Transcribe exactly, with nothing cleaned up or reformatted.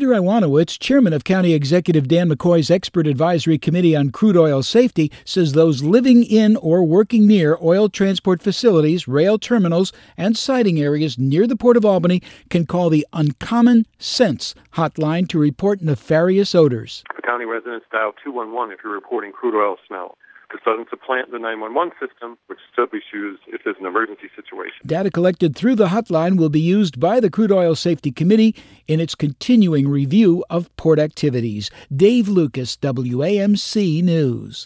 Peter Iwanowitz, chairman of County Executive Dan McCoy's Expert Advisory Committee on Crude Oil Safety, says those living in or working near oil transport facilities, rail terminals, and siding areas near the Port of Albany can call the Uncommon Sense hotline to report nefarious odors. For county residents, dial two one one if you're reporting crude oil smell. This doesn't supplant the nine one one system, which still be used if there's an emergency situation. Data collected through the hotline will be used by the Crude Oil Safety Committee in its continuing review of port activities. Dave Lucas, W A M C News.